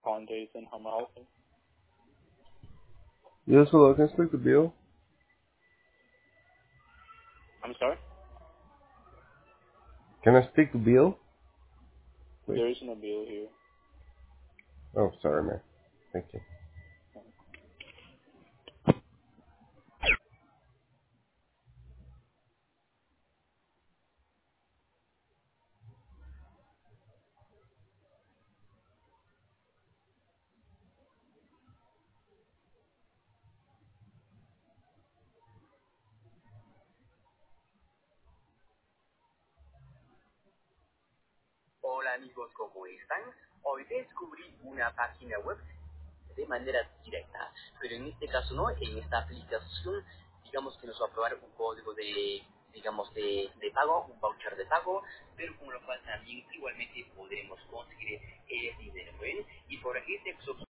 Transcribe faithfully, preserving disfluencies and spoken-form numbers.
Calling Jason, how may I help you? Yes, hello. Can I speak to Bill? I'm sorry? Can I speak to Bill, please? There isn't a bill here. Oh, sorry, man. Thank you. Hola amigos, ¿cómo están? Hoy descubrí una página web de manera directa, pero en este caso no, en esta aplicación, digamos que nos va a probar un código de, digamos, de, de pago, un voucher de pago, pero con lo cual también igualmente podremos conseguir el dinero, ¿ven? Y por aquí te